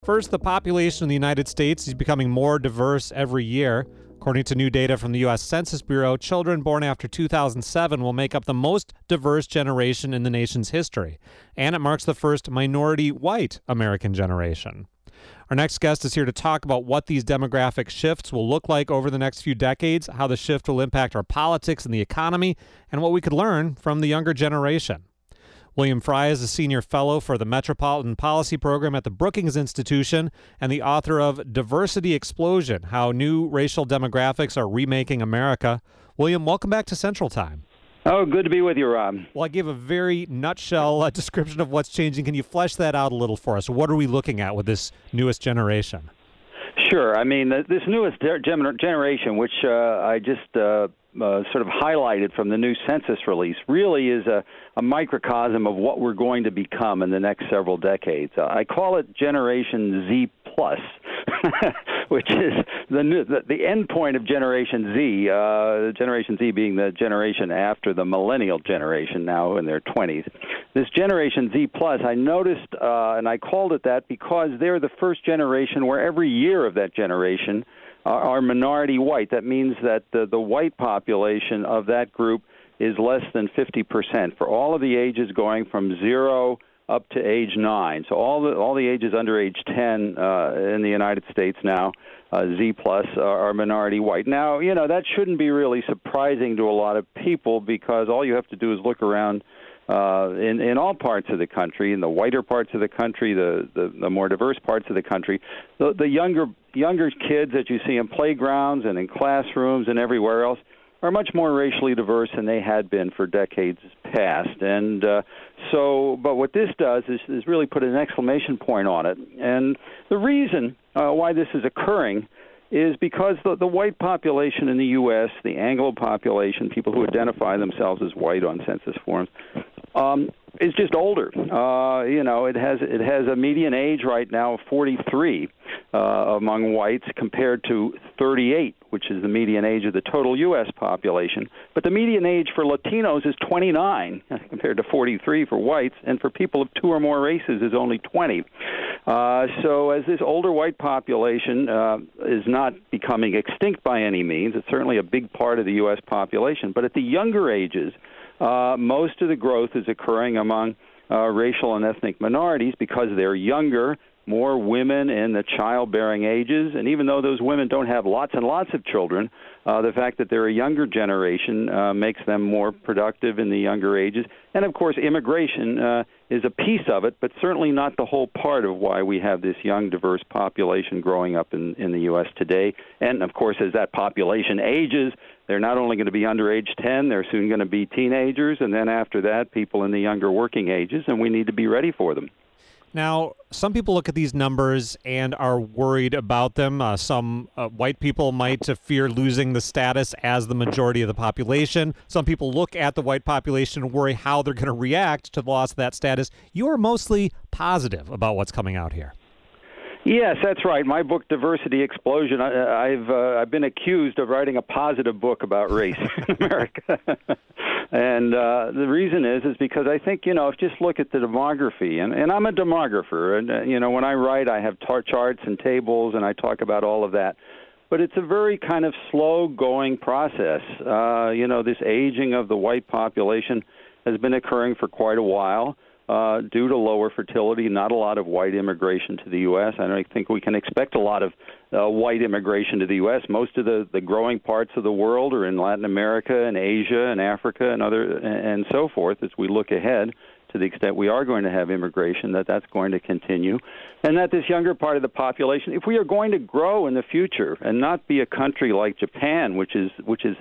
First, the population in the United States is becoming more diverse every year. According to new data from the U.S. Census Bureau, children born after 2007 will make up the most diverse generation in the nation's history, and it marks the first minority white American generation. Our next guest is here to talk about what these demographic shifts will look like over the next few decades, how the shift will impact our politics and the economy, and what we could learn from the younger generation. William Frey is a senior fellow for the Metropolitan Policy Program at the Brookings Institution and the author of Diversity Explosion: How New Racial Demographics Are Remaking America. William, welcome back to Central Time. Oh, good to be with you, Rob. Well, I gave a very nutshell description of what's changing. Can you flesh that out a little for us? What are we looking at with this newest generation? Sure. I mean, this newest generation, which I just sort of highlighted from the new census release, really is a microcosm of what we're going to become in the next several decades. I call it Generation Z Plus, which is the end point of Generation Z, Generation Z being the generation after the millennial generation, now in their 20s. This Generation Z Plus, I noticed, and I called it that because they're the first generation where every year of that generation are minority white. That means that the white population of that group is less than 50% for all of the ages going from 0 up to age 9. So all the ages under age 10 in the United States now, Z plus, are minority white. Now, you know, that shouldn't be really surprising to a lot of people because all you have to do is look around in all parts of the country, in the whiter parts of the country, the more diverse parts of the country, the younger kids that you see in playgrounds and in classrooms and everywhere else are much more racially diverse than they had been for decades past. And but what this does is really put an exclamation point on it. And the reason why this is occurring is because the white population in the U.S., the Anglo population, people who identify themselves as white on census forms, is just older. It has a median age right now of 43 among whites compared to 38, which is the median age of the total U.S. population. But the median age for Latinos is 29 compared to 43 for whites, and for people of two or more races is only 20. So as this older white population is not becoming extinct by any means, it's certainly a big part of the U.S. population. But at the younger ages, most of the growth is occurring among racial and ethnic minorities because they're younger, more women in the childbearing ages. And even though those women don't have lots and lots of children, the fact that they're a younger generation makes them more productive in the younger ages. And, of course, immigration is a piece of it, but certainly not the whole part of why we have this young, diverse population growing up in the U.S. today. And, of course, as that population ages, they're not only going to be under age 10, they're soon going to be teenagers, and then after that, people in the younger working ages, and we need to be ready for them. Now, some people look at these numbers and are worried about them. Some white people might fear losing the status as the majority of the population. Some people look at the white population and worry how they're going to react to the loss of that status. You are mostly positive about what's coming out here. Yes, that's right. My book, Diversity Explosion, I've been accused of writing a positive book about race in America. And the reason is because I think, if you just look at the demography, and I'm a demographer, and, when I write, I have charts and tables, and I talk about all of that. But it's a very kind of slow-going process. This aging of the white population has been occurring for quite a while. Due to lower fertility, not a lot of white immigration to the U.S. I don't think we can expect a lot of white immigration to the U.S. Most of the growing parts of the world are in Latin America and Asia and Africa and so forth. As we look ahead, to the extent we are going to have immigration, that's going to continue, and that this younger part of the population, if we are going to grow in the future and not be a country like Japan, which is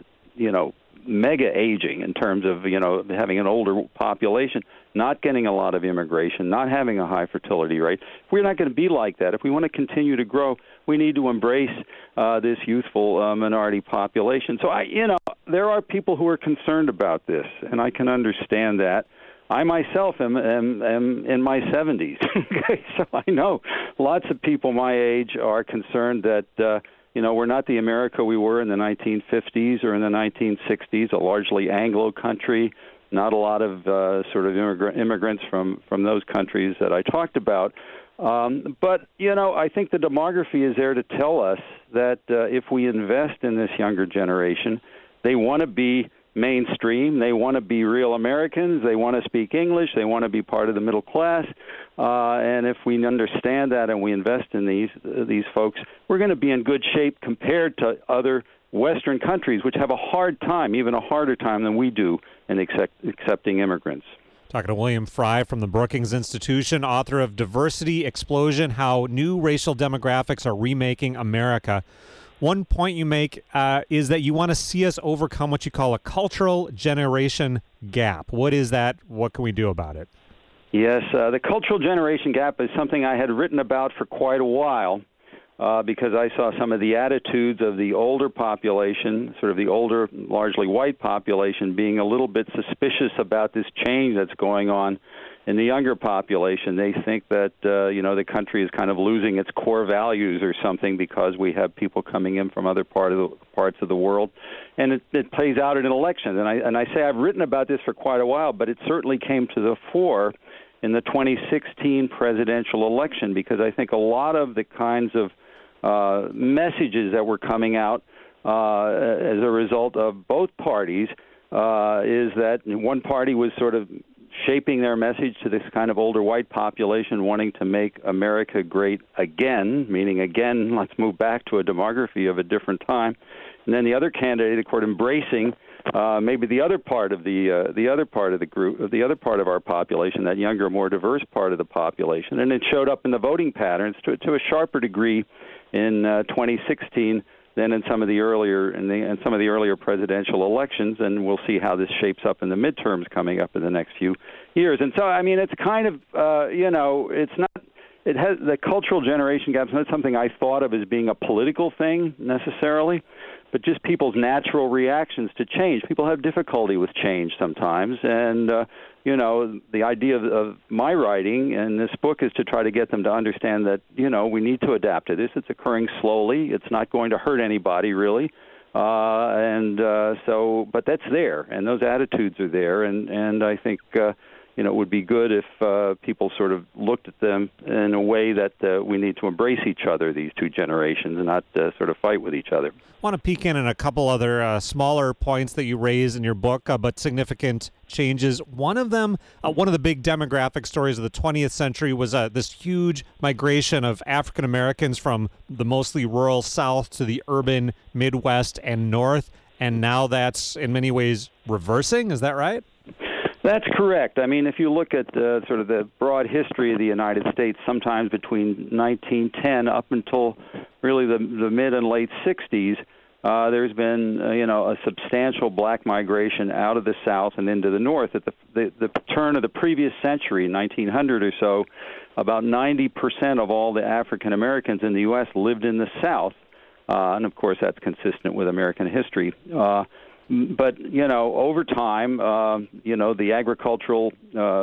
mega aging in terms of, having an older population, not getting a lot of immigration, not having a high fertility rate. If we're not going to be like that, if we want to continue to grow, we need to embrace this youthful minority population. So, there are people who are concerned about this, and I can understand that. I myself am in my 70s, so I know lots of people my age are concerned that we're not the America we were in the 1950s or in the 1960s, a largely Anglo country, not a lot of sort of immigrants from those countries that I talked about. But, I think the demography is there to tell us that if we invest in this younger generation, they want to be mainstream. They want to be real Americans. They want to speak English. They want to be part of the middle class. And if we understand that and we invest in these folks, we're going to be in good shape compared to other Western countries, which have a hard time, even a harder time than we do, in accepting immigrants. Talking to William Frey from the Brookings Institution, author of Diversity Explosion, How New Racial Demographics Are Remaking America. One point you make is that you want to see us overcome what you call a cultural generation gap. What is that? What can we do about it? Yes, the cultural generation gap is something I had written about for quite a while because I saw some of the attitudes of the older population, sort of the older, largely white population, being a little bit suspicious about this change that's going on in the younger population. They think that, the country is kind of losing its core values or something because we have people coming in from other parts of the world. And it plays out in elections. And I say I've written about this for quite a while, but it certainly came to the fore in the 2016 presidential election because I think a lot of the kinds of messages that were coming out as a result of both parties is that one party was sort of shaping their message to this kind of older white population wanting to make America great again, meaning again, let's move back to a demography of a different time. And then the other candidate, of course, embracing maybe the other part of the other part of the group, the other part of our population, that younger, more diverse part of the population. And it showed up in the voting patterns to a sharper degree in 2016 than in some of the earlier presidential elections, and we'll see how this shapes up in the midterms coming up in the next few years. And so, I mean, it's kind of, it's not. It has the cultural generation gap. It's not something I thought of as being a political thing necessarily, but just people's natural reactions to change. People have difficulty with change sometimes, and the idea of my writing and this book is to try to get them to understand that we need to adapt to this. It's occurring slowly. It's not going to hurt anybody really, but that's there, and those attitudes are there, and I think. It would be good if people sort of looked at them in a way that we need to embrace each other, these two generations, and not sort of fight with each other. I want to peek in on a couple other smaller points that you raise in your book, but significant changes. One of them, one of the big demographic stories of the 20th century was this huge migration of African Americans from the mostly rural South to the urban Midwest and North, and now that's in many ways reversing. Is that right? That's correct. I mean, if you look at sort of the broad history of the United States, sometimes between 1910 up until really the mid and late 60s, there's been a substantial black migration out of the South and into the North. At the turn of the previous century, 1900 or so, about 90% of all the African Americans in the U.S. lived in the South, and of course that's consistent with American history. But over time, the agricultural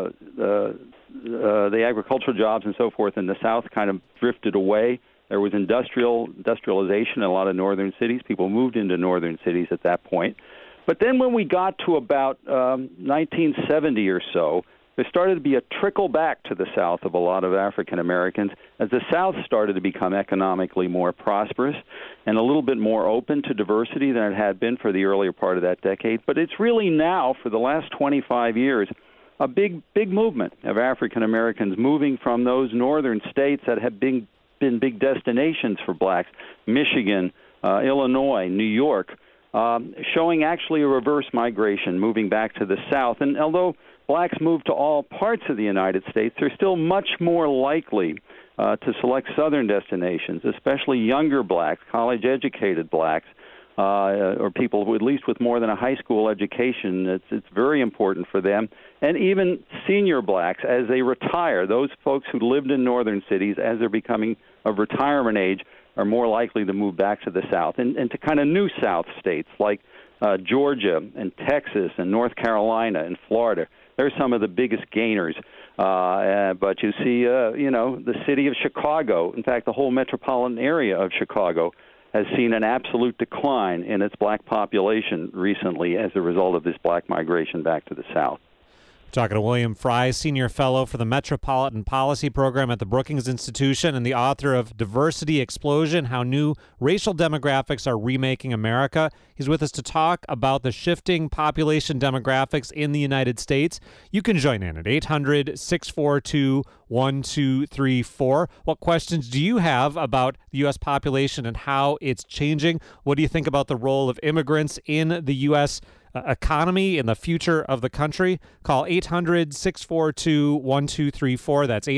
jobs and so forth in the South kind of drifted away. There was industrialization in a lot of northern cities. People moved into northern cities at that point. But then when we got to about 1970 or so, there started to be a trickle back to the South of a lot of African Americans as the South started to become economically more prosperous and a little bit more open to diversity than it had been for the earlier part of that decade. But it's really now, for the last 25 years, a big movement of African Americans moving from those northern states that have been big destinations for blacks, Michigan, Illinois, New York, showing actually a reverse migration, moving back to the South. And although blacks move to all parts of the United States, they're still much more likely to select southern destinations, especially younger blacks, college-educated blacks, or people at least with more than a high school education. It's very important for them. And even senior blacks, as they retire, those folks who lived in northern cities, as they're becoming of retirement age, are more likely to move back to the South and to kind of new South states like Georgia and Texas and North Carolina and Florida. They're some of the biggest gainers. But you see, the city of Chicago, in fact, the whole metropolitan area of Chicago, has seen an absolute decline in its black population recently as a result of this black migration back to the South. Talking to William Fry, Senior Fellow for the Metropolitan Policy Program at the Brookings Institution and the author of Diversity Explosion, How New Racial Demographics Are Remaking America. He's with us to talk about the shifting population demographics in the United States. You can join in at 800-642-1234. What questions do you have about the U.S. population and how it's changing? What do you think about the role of immigrants in the U.S. economy in the future of the country? Call 800-642-1234. That's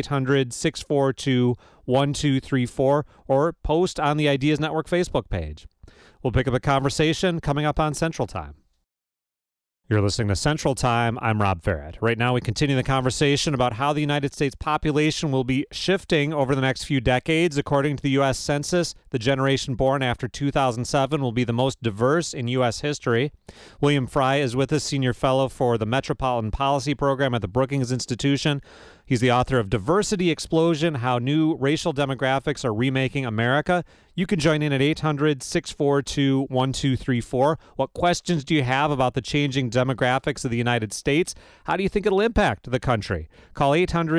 800-642-1234, or post on the Ideas Network Facebook page. We'll pick up a conversation coming up on Central Time. You're listening to Central Time. I'm Rob Farrett. Right now, we continue the conversation about how the United States population will be shifting over the next few decades. According to the U.S. Census, the generation born after 2007 will be the most diverse in U.S. history. William Fry is with us, Senior Fellow for the Metropolitan Policy Program at the Brookings Institution. He's the author of Diversity Explosion, How New Racial Demographics Are Remaking America. You can join in at 800-642-1234. What questions do you have about the changing demographics of the United States? How do you think it'll impact the country? Call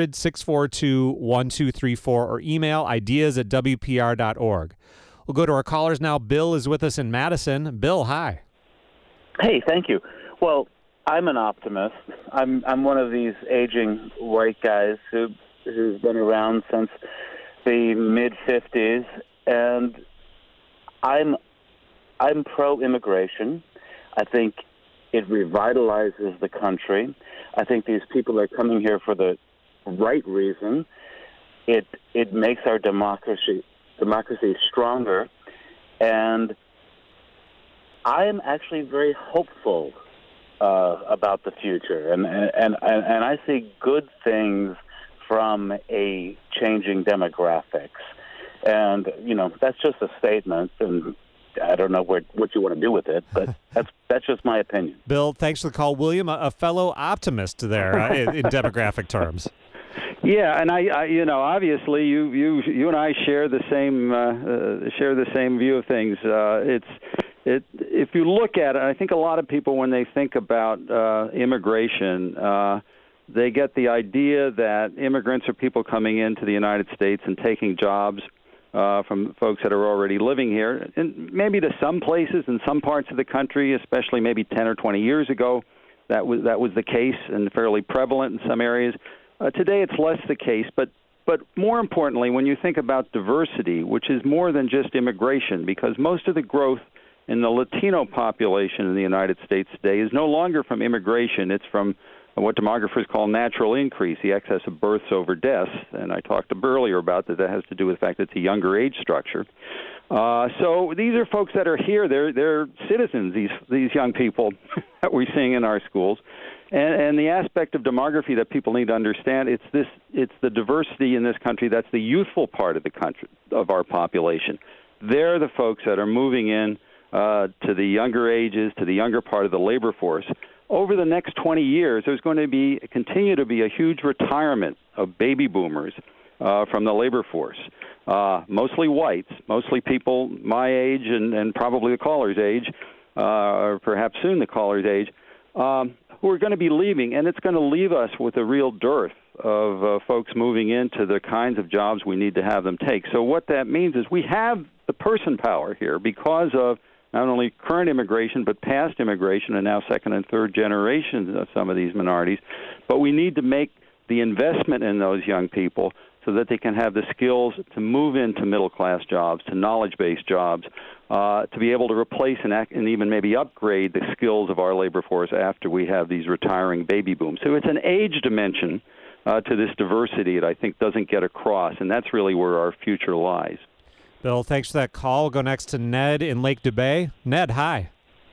800-642-1234 or email ideas@wpr.org. We'll go to our callers now. Bill is with us in Madison. Bill, hi. Hey, thank you. Well, I'm an optimist. I'm one of these aging white guys who's been around since the mid-50s, and I'm pro-immigration. I think it revitalizes the country. I think these people are coming here for the right reason. It makes our democracy stronger, and I am actually very hopeful about the future, and I see good things from a changing demographics, and that's just a statement, and I don't know what you want to do with it, but that's just my opinion. Bill, thanks for the call. William, a fellow optimist there in demographic terms. Yeah, and I obviously you and I share the same view of things. If you look at it, I think a lot of people, when they think about immigration, they get the idea that immigrants are people coming into the United States and taking jobs from folks that are already living here. And maybe to some places in some parts of the country, especially maybe 10 or 20 years ago, that was the case and fairly prevalent in some areas. Today it's less the case, but more importantly, when you think about diversity, which is more than just immigration, because most of the growth in the Latino population in the United States today is no longer from immigration. It's from what demographers call natural increase, the excess of births over deaths. And I talked earlier about that has to do with the fact that it's a younger age structure. So these are folks that are here. They're citizens, these young people that we're seeing in our schools. And the aspect of demography that people need to understand, it's the diversity in this country. That's the youthful part of the country, of our population. They're the folks that are moving in to the younger ages, to the younger part of the labor force. Over the next 20 years, there's going to continue to be a huge retirement of baby boomers from the labor force, mostly whites, mostly people my age and probably the caller's age, or perhaps soon the caller's age, who are going to be leaving, and it's going to leave us with a real dearth of folks moving into the kinds of jobs we need to have them take. So what that means is we have the person power here because of not only current immigration, but past immigration, and now second and third generations of some of these minorities. But we need to make the investment in those young people so that they can have the skills to move into middle-class jobs, to knowledge-based jobs, to be able to replace and even maybe upgrade the skills of our labor force after we have these retiring baby booms. So it's an age dimension to this diversity that I think doesn't get across, and that's really where our future lies. Bill, thanks for that call. We'll go next to Ned in Lake Dubay. Ned, hi.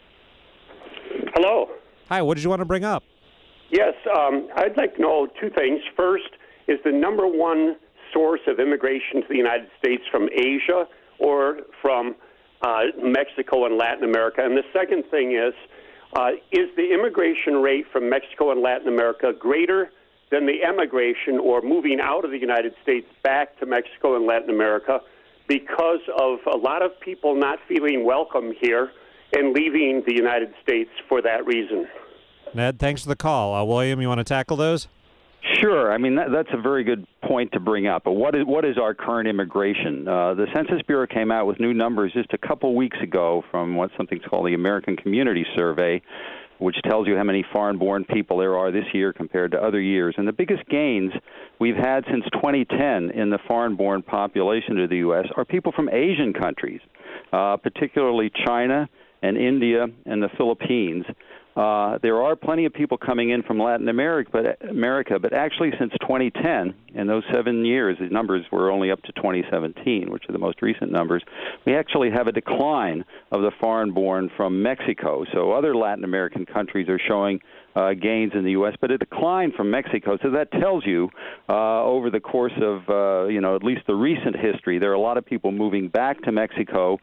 Hello. Hi, what did you want to bring up? Yes, I'd like to know two things. First, is the number one source of immigration to the United States from Asia or from Mexico and Latin America? And the second thing is the immigration rate from Mexico and Latin America greater than the emigration or moving out of the United States back to Mexico and Latin America because of a lot of people not feeling welcome here and leaving the United States for that reason? Ned, thanks for the call. William, you want to tackle those? Sure. I mean, that's a very good point to bring up. But what is our current immigration? The Census Bureau came out with new numbers just a couple weeks ago from something's called the American Community Survey, which tells you how many foreign-born people there are this year compared to other years. And the biggest gains we've had since 2010 in the foreign-born population of the U.S. are people from Asian countries, particularly China and India and the Philippines. There are plenty of people coming in from Latin America, but actually since 2010, in those 7 years, the numbers were only up to 2017, which are the most recent numbers, we actually have a decline of the foreign-born from Mexico. So other Latin American countries are showing gains in the U.S., but a decline from Mexico. So that tells you over the course of, at least the recent history, there are a lot of people moving back to Mexico,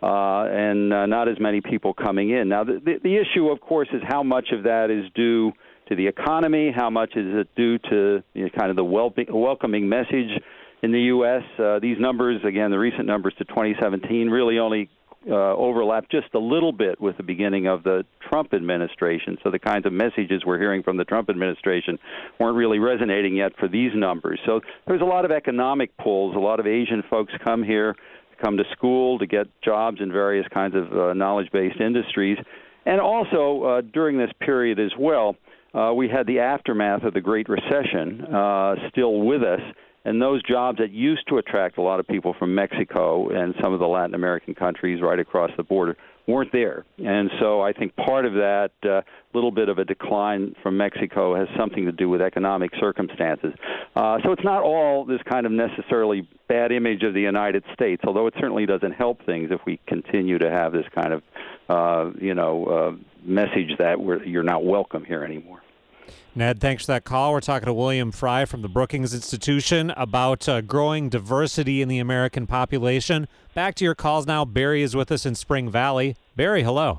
and not as many people coming in. Now, the issue, of course, is how much of that is due to the economy, how much is it due to kind of the welcoming message in the U.S. These numbers, again, the recent numbers to 2017, really only overlap just a little bit with the beginning of the Trump administration. So the kinds of messages we're hearing from the Trump administration weren't really resonating yet for these numbers. So there's a lot of economic pulls. A lot of Asian folks come here, come to school to get jobs in various kinds of knowledge-based industries. And also, during this period as well, we had the aftermath of the Great Recession still with us, and those jobs that used to attract a lot of people from Mexico and some of the Latin American countries right across the border weren't there. And so I think part of that little bit of a decline from Mexico has something to do with economic circumstances. So it's not all this kind of necessarily bad image of the United States, although it certainly doesn't help things if we continue to have this kind of, message that you're not welcome here anymore. Ned, thanks for that call. We're talking to William Fry from the Brookings Institution about growing diversity in the American population. Back to your calls now. Barry is with us in Spring Valley. Barry, hello.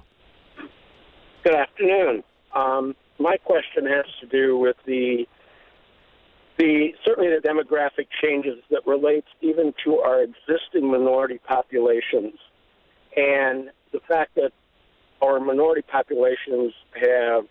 Good afternoon. My question has to do with the certainly the demographic changes that relates even to our existing minority populations, and the fact that our minority populations have,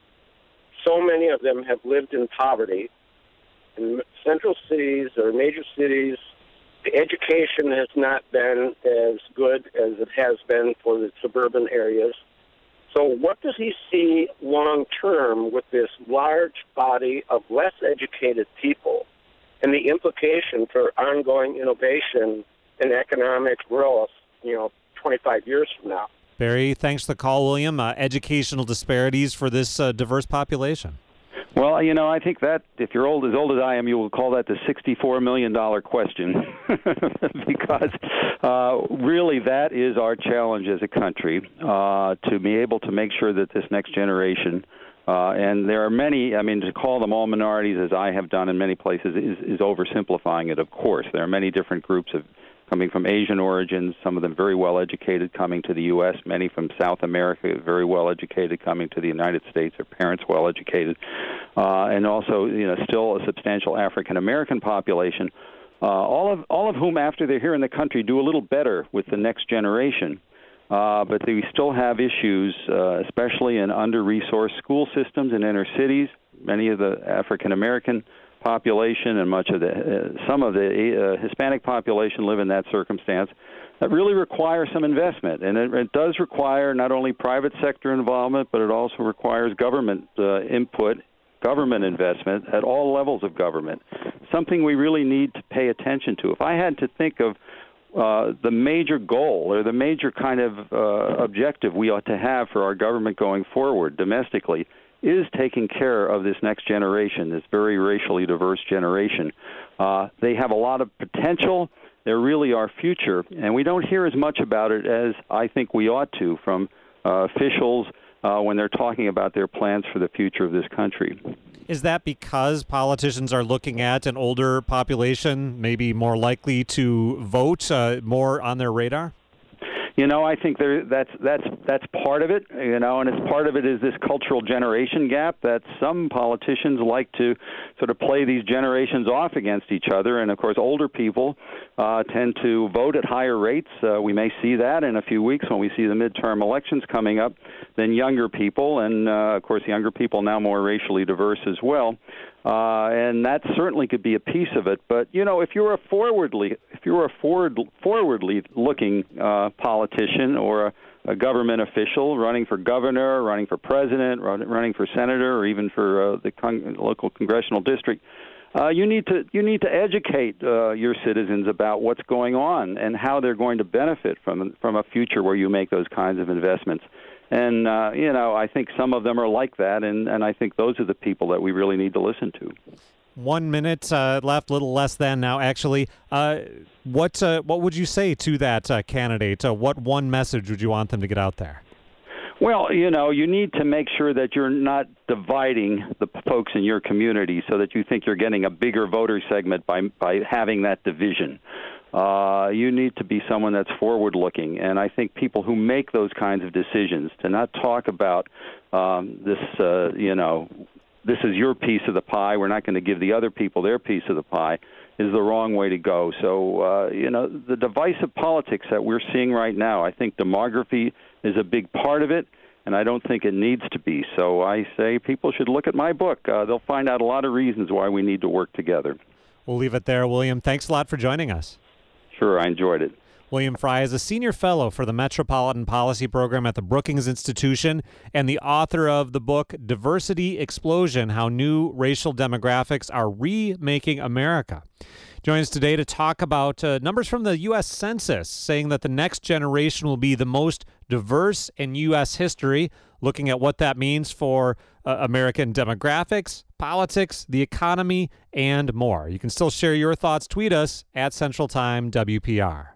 so many of them have lived in poverty. In central cities or major cities, the education has not been as good as it has been for the suburban areas. So what does he see long-term with this large body of less educated people and the implication for ongoing innovation and economic growth, 25 years from now? Barry, thanks for the call, William. Educational disparities for this diverse population. Well, I think that if you're as old as I am, you will call that the $64 million question because really that is our challenge as a country, to be able to make sure that this next generation, and there are many, to call them all minorities, as I have done in many places, is oversimplifying it, of course. There are many different groups coming from Asian origins, some of them very well educated coming to the U.S., many from South America, very well educated coming to the United States, their parents well educated, and also still a substantial African American population, all of whom after they're here in the country do a little better with the next generation. But we still have issues, especially in under-resourced school systems in inner cities. Many of the African American population and some of the Hispanic population live in that circumstance. That really requires some investment, and it does require not only private sector involvement, but it also requires government input, government investment at all levels of government, something we really need to pay attention to. If I had to think of the major goal or the major kind of objective we ought to have for our government going forward domestically, is taking care of this next generation, this very racially diverse generation. They have a lot of potential. They're really our future, and we don't hear as much about it as I think we ought to from officials when they're talking about their plans for the future of this country. Is that because politicians are looking at an older population maybe more likely to vote, more on their radar? I think that's part of it, and it's part of it is this cultural generation gap that some politicians like to sort of play these generations off against each other. And, of course, older people tend to vote at higher rates. We may see that in a few weeks when we see the midterm elections coming up than younger people. And, of course, younger people now more racially diverse as well. And that certainly could be a piece of it. But if you're a forwardly looking politician or a government official running for governor, running for president, running for senator, or even for the local congressional district, you need to educate your citizens about what's going on and how they're going to benefit from a future where you make those kinds of investments. And, I think some of them are like that, and I think those are the people that we really need to listen to. 1 minute left, a little less than now, actually. What would you say to that candidate? What one message would you want them to get out there? Well, you need to make sure that you're not dividing the folks in your community so that you think you're getting a bigger voter segment by having that division. You need to be someone that's forward-looking, and I think people who make those kinds of decisions to not talk about this is your piece of the pie, we're not going to give the other people their piece of the pie, is the wrong way to go. So, the divisive politics that we're seeing right now, I think demography is a big part of it, and I don't think it needs to be. So I say people should look at my book. They'll find out a lot of reasons why we need to work together. We'll leave it there, William. Thanks a lot for joining us. Sure, I enjoyed it. William Fry is a senior fellow for the Metropolitan Policy Program at the Brookings Institution and the author of the book Diversity Explosion: How New Racial Demographics Are Remaking America. Joins us today to talk about numbers from the U.S. Census saying that the next generation will be the most diverse in U.S. history, looking at what that means for American demographics, politics, the economy, and more. You can still share your thoughts. Tweet us at Central Time WPR.